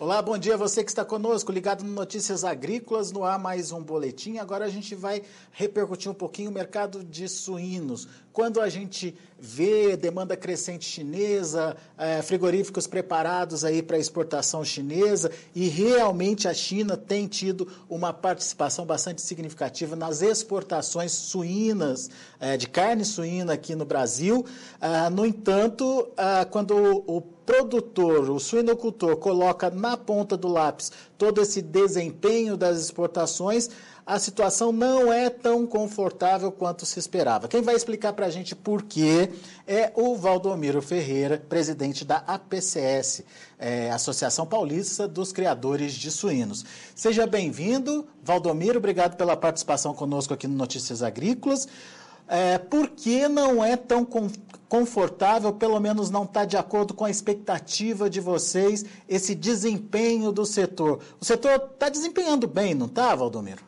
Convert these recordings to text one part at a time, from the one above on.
Olá, bom dia a você que está conosco, ligado no Notícias Agrícolas, no ar mais um boletim. Agora a gente vai repercutir um pouquinho o mercado de suínos. Quando a gente vê demanda crescente chinesa, frigoríficos preparados aí para exportação chinesa, e realmente a China tem tido uma participação bastante significativa nas exportações suínas, de carne suína aqui no Brasil. No entanto, quando o produtor, o suinocultor, coloca na ponta do lápis todo esse desempenho das exportações, a situação não é tão confortável quanto se esperava. Quem vai explicar para a gente por quê é o Valdomiro Ferreira, presidente da APCS, Associação Paulista dos Criadores de Suínos. Seja bem-vindo, Valdomiro, obrigado pela participação conosco aqui no Notícias Agrícolas. Por que não é tão confortável, pelo menos não está de acordo com a expectativa de vocês, esse desempenho do setor? O setor está desempenhando bem, não está, Valdomiro?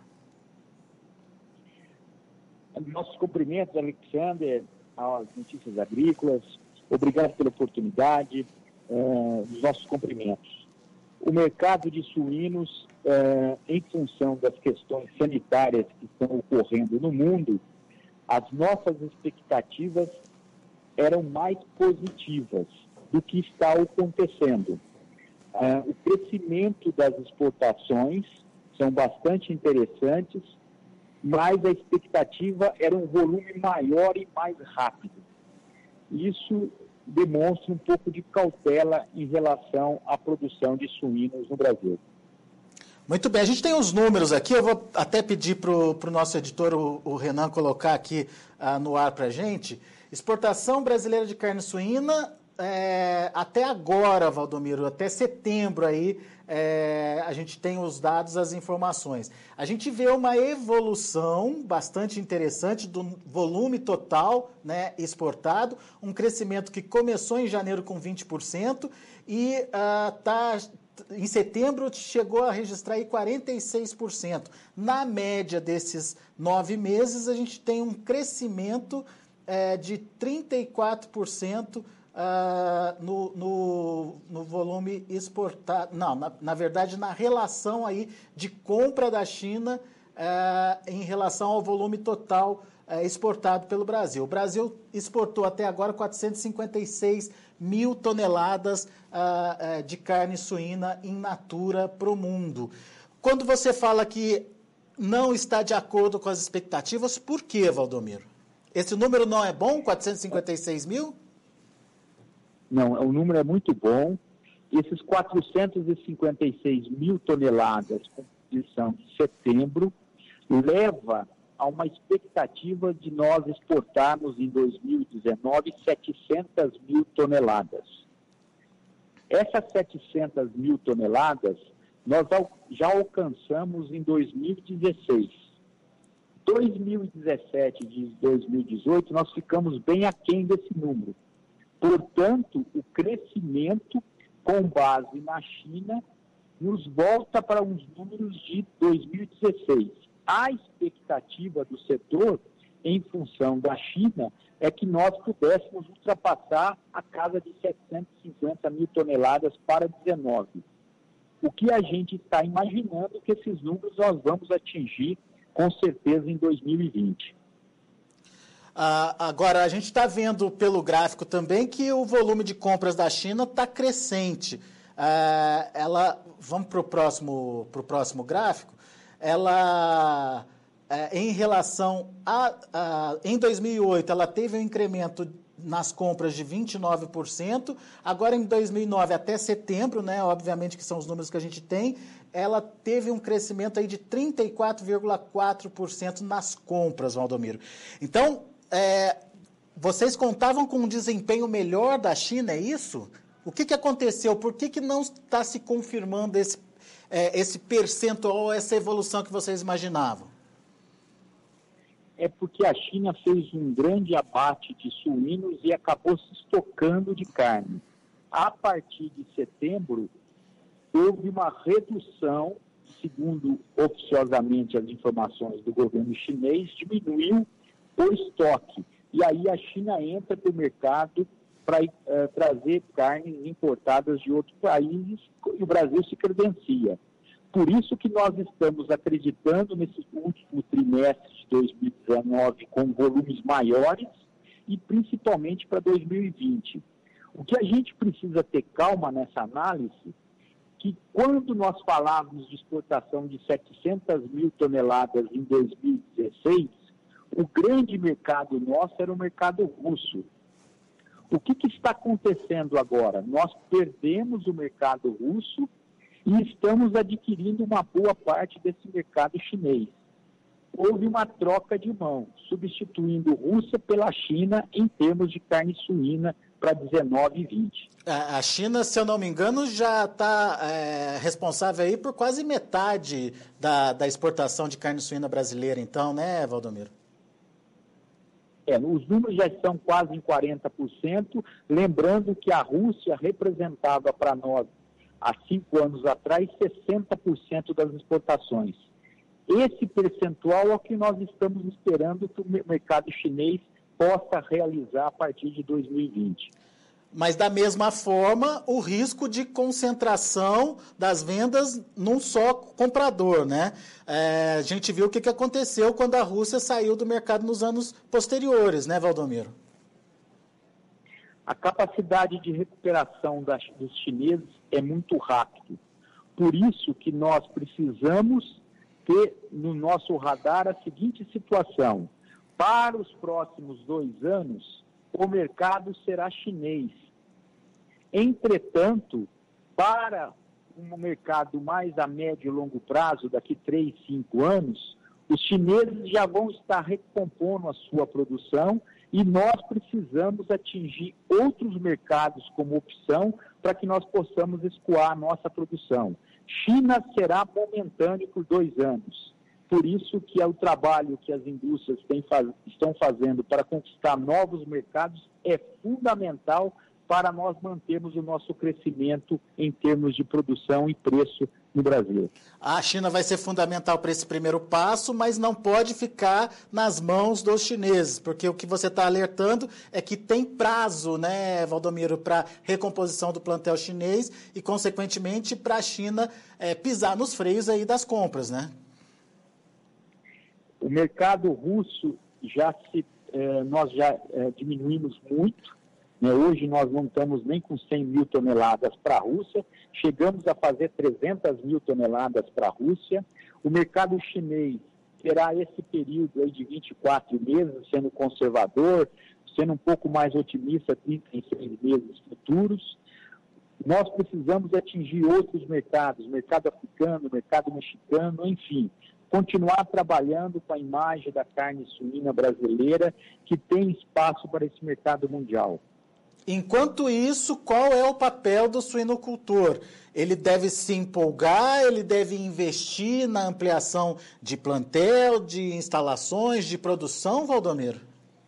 Nossos cumprimentos, Alexander, às Notícias Agrícolas. Obrigado pela oportunidade, os nossos cumprimentos. O mercado de suínos, em função das questões sanitárias que estão ocorrendo no mundo, as nossas expectativas eram mais positivas do que está acontecendo. O crescimento das exportações são bastante interessantes, mas a expectativa era um volume maior e mais rápido. Isso demonstra um pouco de cautela em relação à produção de suínos no Brasil. Muito bem, a gente tem os números aqui, eu vou até pedir para o nosso editor, o Renan, colocar aqui no ar para a gente. Exportação brasileira de carne suína, até agora, Valdomiro, até setembro aí, a gente tem os dados, as informações. A gente vê uma evolução bastante interessante do volume total, né, exportado, um crescimento que começou em janeiro com 20% e em setembro chegou a registrar aí 46%. Na média desses 9 meses, a gente tem um crescimento de 34% no volume exportado. Não, na verdade, na relação aí de compra da China em relação ao volume total exportado pelo Brasil. O Brasil exportou até agora 456 mil toneladas de carne suína in natura para o mundo. Quando você fala que não está de acordo com as expectativas, por quê, Valdomiro? Esse número não é bom, 456 mil? Não, o número é muito bom. Esses 456 mil toneladas com produção de setembro leva a uma expectativa de nós exportarmos em 2019 700 mil toneladas. Essas 700 mil toneladas nós já alcançamos em 2016. 2017 e 2018 nós ficamos bem aquém desse número. Portanto, o crescimento com base na China nos volta para os números de 2016. A expectativa do setor, em função da China, é que nós pudéssemos ultrapassar a casa de 750 mil toneladas para 2019. O que a gente está imaginando que esses números nós vamos atingir, com certeza, em 2020. Agora, a gente está vendo pelo gráfico também que o volume de compras da China está crescente. Vamos para o próximo gráfico. Ela, em relação em 2008, ela teve um incremento nas compras de 29%. Agora, em 2009, até setembro, né, obviamente que são os números que a gente tem, ela teve um crescimento aí de 34,4% nas compras, Valdomiro. Então, vocês contavam com um desempenho melhor da China, é isso? O que aconteceu? Por que não está se confirmando esse percentual, essa evolução que vocês imaginavam? É porque a China fez um grande abate de suínos e acabou se estocando de carne. A partir de setembro, houve uma redução, segundo oficiosamente as informações do governo chinês, diminuiu o estoque. E aí a China entra para o mercado para trazer carnes importadas de outros países, e o Brasil se credencia. Por isso que nós estamos acreditando nesse último trimestre de 2019 com volumes maiores e principalmente para 2020. O que a gente precisa ter calma nessa análise, que quando nós falávamos de exportação de 700 mil toneladas em 2016, o grande mercado nosso era o mercado russo. O que está acontecendo agora? Nós perdemos o mercado russo e estamos adquirindo uma boa parte desse mercado chinês. Houve uma troca de mão, substituindo Rússia pela China em termos de carne suína para 19 e 20. A China, se eu não me engano, já está responsável aí por quase metade da exportação de carne suína brasileira, então, né, Valdomiro? Os números já estão quase em 40%, lembrando que a Rússia representava para nós, há 5 anos atrás, 60% das exportações. Esse percentual é o que nós estamos esperando que o mercado chinês possa realizar a partir de 2020. Mas, da mesma forma, o risco de concentração das vendas num só comprador, né? A gente viu o que aconteceu quando a Rússia saiu do mercado nos anos posteriores, né, Valdomiro? A capacidade de recuperação dos chineses é muito rápida. Por isso que nós precisamos ter no nosso radar a seguinte situação. Para os próximos 2 anos, o mercado será chinês. Entretanto, para um mercado mais a médio e longo prazo, daqui 3, 5 anos, os chineses já vão estar recompondo a sua produção e nós precisamos atingir outros mercados como opção para que nós possamos escoar a nossa produção. China será momentâneo por 2 anos. Por isso que é o trabalho que as indústrias estão fazendo para conquistar novos mercados é fundamental para nós mantermos o nosso crescimento em termos de produção e preço no Brasil. A China vai ser fundamental para esse primeiro passo, mas não pode ficar nas mãos dos chineses, porque o que você está alertando é que tem prazo, né, Valdomiro, para recomposição do plantel chinês e, consequentemente, para a China pisar nos freios aí das compras, né? O mercado russo nós já diminuímos muito. Hoje nós não estamos nem com 100 mil toneladas para a Rússia, chegamos a fazer 300 mil toneladas para a Rússia. O mercado chinês terá esse período aí de 24 meses, sendo conservador, sendo um pouco mais otimista, 36 meses futuros. Nós precisamos atingir outros mercados, mercado africano, mercado mexicano, enfim, continuar trabalhando com a imagem da carne suína brasileira, que tem espaço para esse mercado mundial. Enquanto isso, qual é o papel do suinocultor? Ele deve se empolgar, ele deve investir na ampliação de plantel, de instalações, de produção, Valdomiro?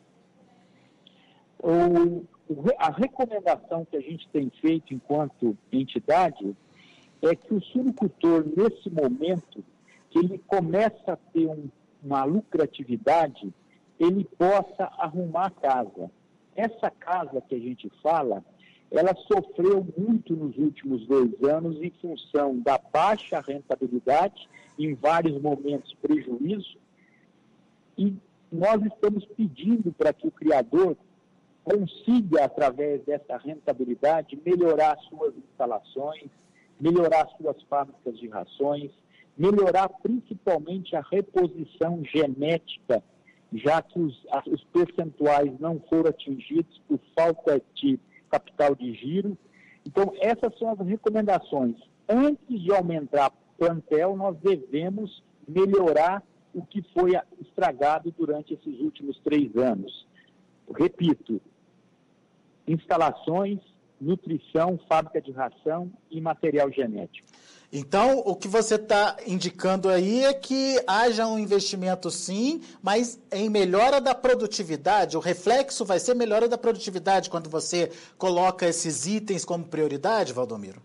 A recomendação que a gente tem feito enquanto entidade é que o suinocultor, nesse momento, que ele começa a ter uma lucratividade, ele possa arrumar a casa. Essa casa que a gente fala, ela sofreu muito nos últimos 2 anos em função da baixa rentabilidade, em vários momentos prejuízo, e nós estamos pedindo para que o criador consiga, através dessa rentabilidade, melhorar suas instalações, melhorar suas fábricas de rações, melhorar principalmente a reposição genética, já que os percentuais não foram atingidos por falta de capital de giro. Então, essas são as recomendações. Antes de aumentar plantel, nós devemos melhorar o que foi estragado durante esses últimos 3 anos. Repito, instalações, nutrição, fábrica de ração e material genético. Então, o que você está indicando aí é que haja um investimento sim, mas em melhora da produtividade. O reflexo vai ser melhora da produtividade quando você coloca esses itens como prioridade, Valdomiro?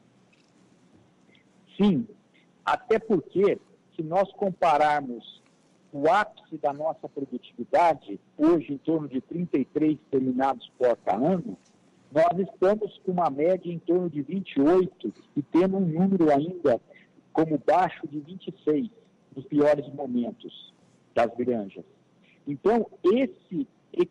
Sim, até porque, se nós compararmos o ápice da nossa produtividade, hoje em torno de 33 terminados porta ano, Nós estamos com uma média em torno de 28 e tendo um número ainda como baixo de 26 nos piores momentos das granjas. Então, esse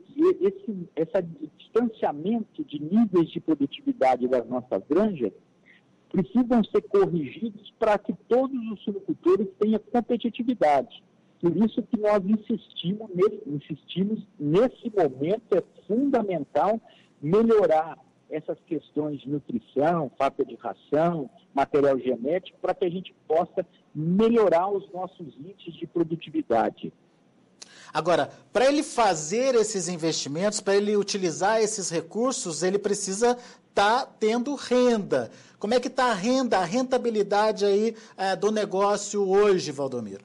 distanciamento de níveis de produtividade das nossas granjas precisam ser corrigidos para que todos os suinocultores tenham competitividade. Por isso que nós insistimos nesse momento, é fundamental melhorar essas questões de nutrição, falta de ração, material genético, para que a gente possa melhorar os nossos índices de produtividade. Agora, para ele fazer esses investimentos, para ele utilizar esses recursos, ele precisa estar tendo renda. Como é que está a rentabilidade aí do negócio hoje, Valdomiro?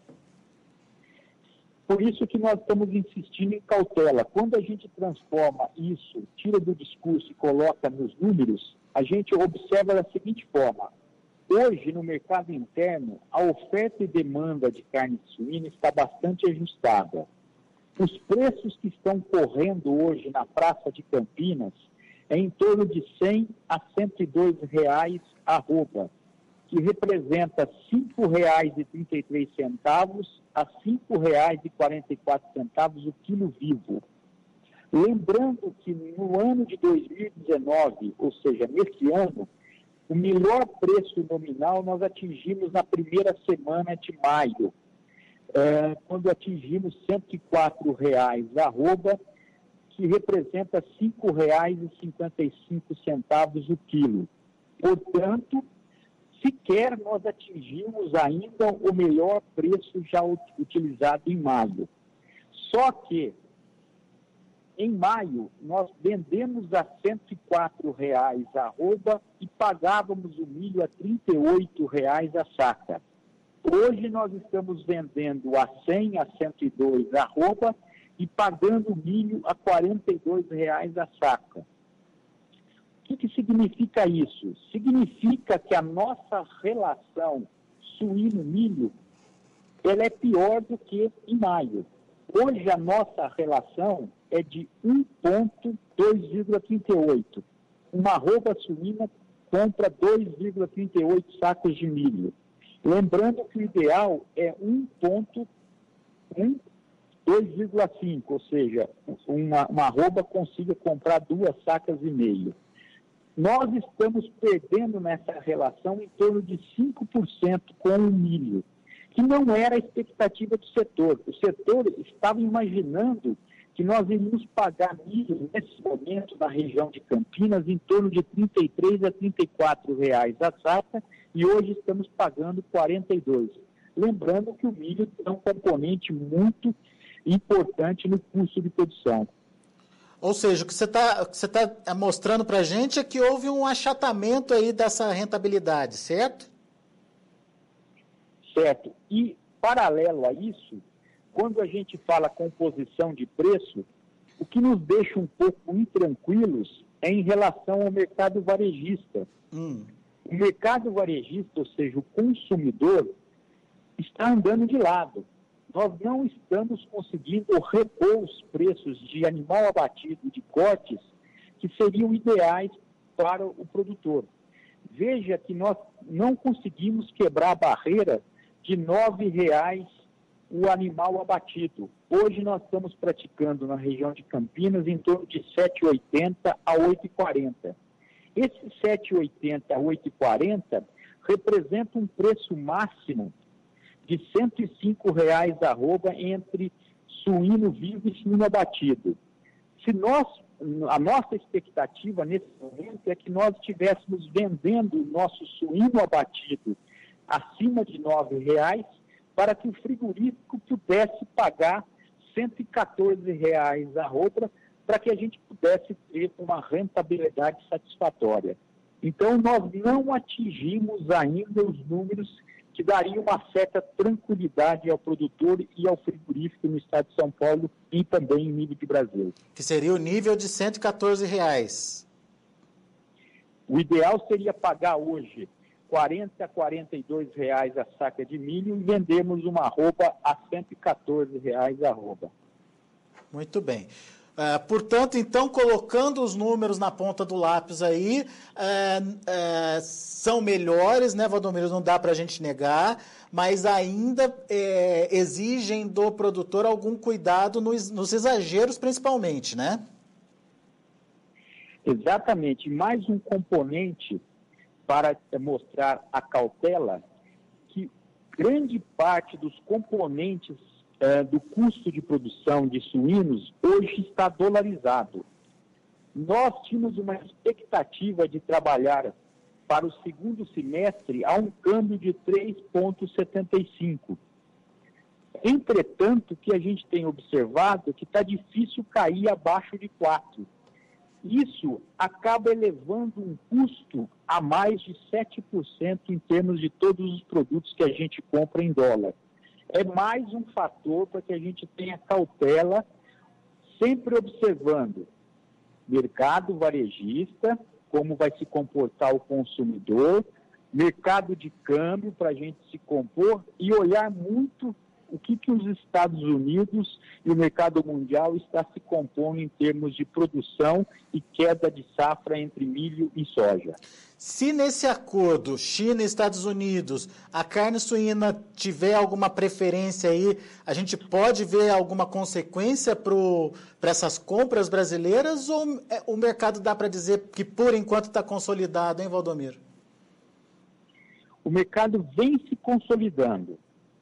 Por isso que nós estamos insistindo em cautela. Quando a gente transforma isso, tira do discurso e coloca nos números, a gente observa da seguinte forma. Hoje, no mercado interno, a oferta e demanda de carne suína está bastante ajustada. Os preços que estão correndo hoje na Praça de Campinas é em torno de R$ 100 a R$ 102 arroba, que representa R$ 5,33 a R$ 5,44 o quilo vivo. Lembrando que no ano de 2019, ou seja, nesse ano, o melhor preço nominal nós atingimos na primeira semana de maio, quando atingimos R$ 104 arroba, que representa R$ 5,55 o quilo. Portanto, sequer nós atingimos ainda o melhor preço já utilizado em maio. Só que, em maio, nós vendemos a R$ 104 arroba e pagávamos o milho a R$ 38 a saca. Hoje nós estamos vendendo a 100 a 102 arroba e pagando o milho a R$ 42 a saca. O que significa isso? Significa que a nossa relação suíno-milho ela é pior do que em maio. Hoje a nossa relação é de 1,2,38. Uma arroba suína compra 2,38 sacos de milho. Lembrando que o ideal é 2,5, ou seja, uma arroba consiga comprar 2 sacas e meio. Nós estamos perdendo nessa relação em torno de 5% com o milho, que não era a expectativa do setor. O setor estava imaginando que nós iríamos pagar milho nesse momento na região de Campinas em torno de 33 a 34 reais a saca e hoje estamos pagando 42. Lembrando que o milho é um componente muito importante no custo de produção. Ou seja, o que você está mostrando para a gente é que houve um achatamento aí dessa rentabilidade, certo? Certo. E, paralelo a isso, quando a gente fala composição de preço, o que nos deixa um pouco intranquilos é em relação ao mercado varejista. O mercado varejista, ou seja, o consumidor, está andando de lado. Nós não estamos conseguindo repor os preços de animal abatido, de cortes, que seriam ideais para o produtor. Veja que nós não conseguimos quebrar a barreira de R$ 9,00 o animal abatido. Hoje nós estamos praticando na região de Campinas em torno de R$ 7,80 a R$ 8,40. Esse R$ 7,80 a R$ 8,40 representa um preço máximo de R$ 105 arroba entre suíno vivo e suíno abatido. A nossa expectativa nesse momento é que nós estivéssemos vendendo o nosso suíno abatido acima de R$ 9,00 para que o frigorífico pudesse pagar R$ 114 arroba para que a gente pudesse ter uma rentabilidade satisfatória. Então, nós não atingimos ainda os números que daria uma certa tranquilidade ao produtor e ao frigorífico no estado de São Paulo e também em nível de Brasil. Que seria o nível de R$ 114. O ideal seria pagar hoje R$ 40 a R$ 42 a saca de milho e vendermos uma arroba a R$ 114 arroba. Muito bem. Portanto, então, colocando os números na ponta do lápis aí, são melhores, né, Valdomiro? Não dá para a gente negar, mas ainda exigem do produtor algum cuidado nos exageros, principalmente, né? Exatamente. Mais um componente para mostrar a cautela, que grande parte dos componentes do custo de produção de suínos hoje está dolarizado. Nós tínhamos uma expectativa de trabalhar para o segundo semestre a um câmbio de 3,75. Entretanto, o que a gente tem observado é que está difícil cair abaixo de 4. Isso acaba elevando um custo a mais de 7% em termos de todos os produtos que a gente compra em dólar. É mais um fator para que a gente tenha cautela, sempre observando mercado varejista, como vai se comportar o consumidor, mercado de câmbio para a gente se compor e olhar muito o que os Estados Unidos e o mercado mundial está se compondo em termos de produção e queda de safra entre milho e soja. Se nesse acordo China e Estados Unidos a carne suína tiver alguma preferência aí, a gente pode ver alguma consequência para essas compras brasileiras ou o mercado dá para dizer que por enquanto está consolidado, hein, Valdomiro? O mercado vem se consolidando.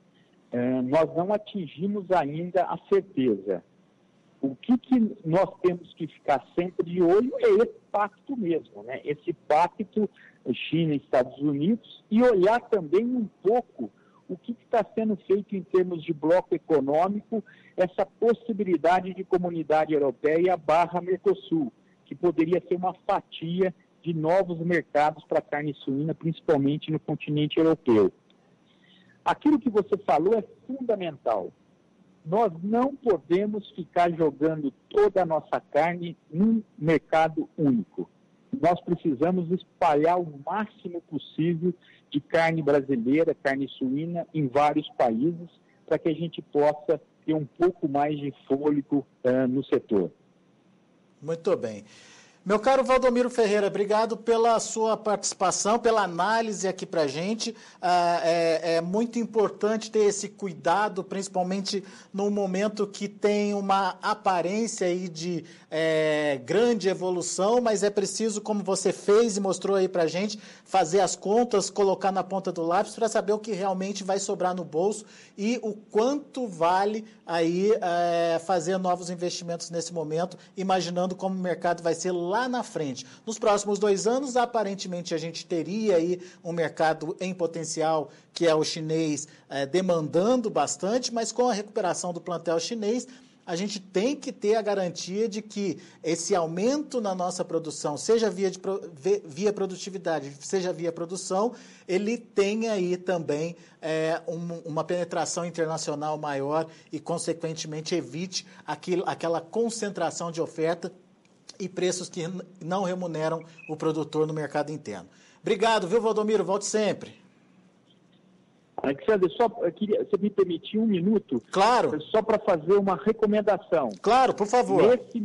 Nós não atingimos ainda a certeza. O que nós temos que ficar sempre de olho é esse pacto mesmo, né? Esse pacto China e Estados Unidos, e olhar também um pouco o que está sendo feito em termos de bloco econômico, essa possibilidade de comunidade europeia barra Mercosul, que poderia ser uma fatia de novos mercados para carne suína, principalmente no continente europeu. Aquilo que você falou é fundamental. Nós não podemos ficar jogando toda a nossa carne num mercado único. Nós precisamos espalhar o máximo possível de carne brasileira, carne suína, em vários países, para que a gente possa ter um pouco mais de fôlego no setor. Muito bem. Meu caro Valdomiro Ferreira, obrigado pela sua participação, pela análise aqui para a gente. É muito importante ter esse cuidado, principalmente num momento que tem uma aparência aí de grande evolução, mas é preciso, como você fez e mostrou aí para a gente, fazer as contas, colocar na ponta do lápis para saber o que realmente vai sobrar no bolso e o quanto vale aí fazer novos investimentos nesse momento, imaginando como o mercado vai ser lá na frente. Nos próximos 2 anos, aparentemente, a gente teria aí um mercado em potencial, que é o chinês, demandando bastante, mas com a recuperação do plantel chinês, a gente tem que ter a garantia de que esse aumento na nossa produção, seja via produtividade, seja via produção, ele tenha aí também uma penetração internacional maior e, consequentemente, evite aquela concentração de oferta e preços que não remuneram o produtor no mercado interno. Obrigado, viu, Valdomiro? Volte sempre. Alexandre, você me permitir um minuto? Claro. Só para fazer uma recomendação. Claro, por favor.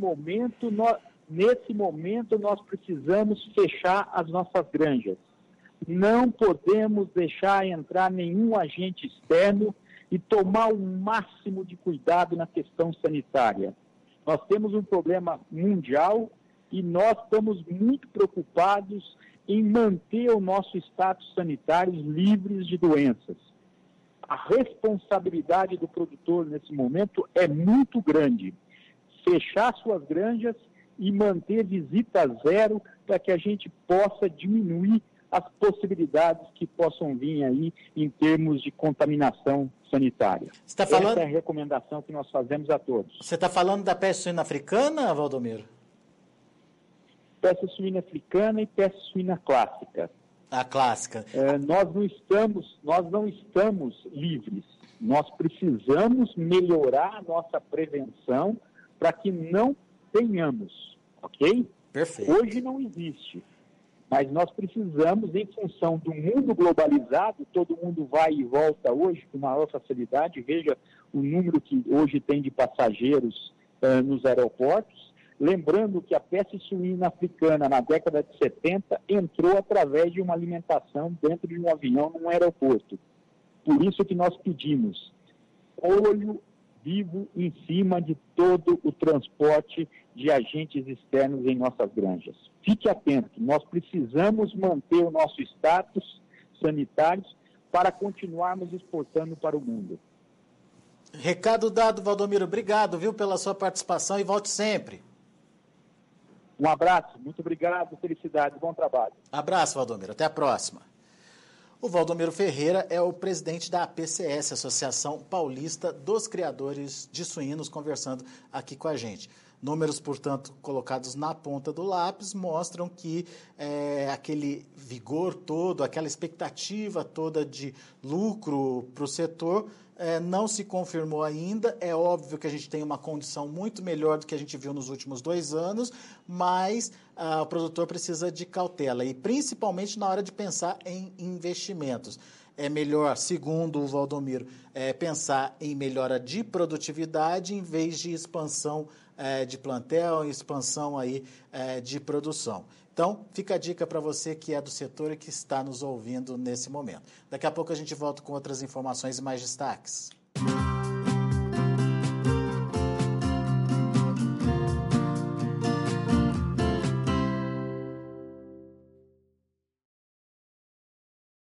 Nesse momento, nós precisamos fechar as nossas granjas. Não podemos deixar entrar nenhum agente externo e tomar o máximo de cuidado na questão sanitária. Nós temos um problema mundial e nós estamos muito preocupados em manter o nosso status sanitário livres de doenças. A responsabilidade do produtor nesse momento é muito grande. Fechar suas granjas e manter visita zero para que a gente possa diminuir as possibilidades que possam vir aí em termos de contaminação sanitária. Essa é a recomendação que nós fazemos a todos. Você está falando da peste suína africana, Valdomiro? Peste suína africana e peste suína clássica. A clássica. Nós não estamos livres. Nós precisamos melhorar a nossa prevenção para que não tenhamos, ok? Perfeito. Hoje não existe. Mas nós precisamos, em função do mundo globalizado, todo mundo vai e volta hoje com maior facilidade. Veja o número que hoje tem de passageiros nos aeroportos. Lembrando que a peste suína africana, na década de 70, entrou através de uma alimentação dentro de um avião num aeroporto. Por isso que nós pedimos olho vivo em cima de todo o transporte de agentes externos em nossas granjas. Fique atento, nós precisamos manter o nosso status sanitário para continuarmos exportando para o mundo. Recado dado, Valdomiro. Obrigado, viu, pela sua participação e volte sempre. Um abraço, muito obrigado, felicidade, bom trabalho. Abraço, Valdomiro. Até a próxima. O Valdomiro Ferreira é o presidente da APCS, Associação Paulista dos Criadores de Suínos, conversando aqui com a gente. Números, portanto, colocados na ponta do lápis mostram que aquele vigor todo, aquela expectativa toda de lucro para o setor não se confirmou ainda. É óbvio que a gente tem uma condição muito melhor do que a gente viu nos últimos 2 anos, mas o produtor precisa de cautela, e principalmente na hora de pensar em investimentos. É melhor, segundo o Valdomiro, pensar em melhora de produtividade em vez de expansão de plantel, expansão aí, de produção. Então, fica a dica para você que é do setor e que está nos ouvindo nesse momento. Daqui a pouco a gente volta com outras informações e mais destaques.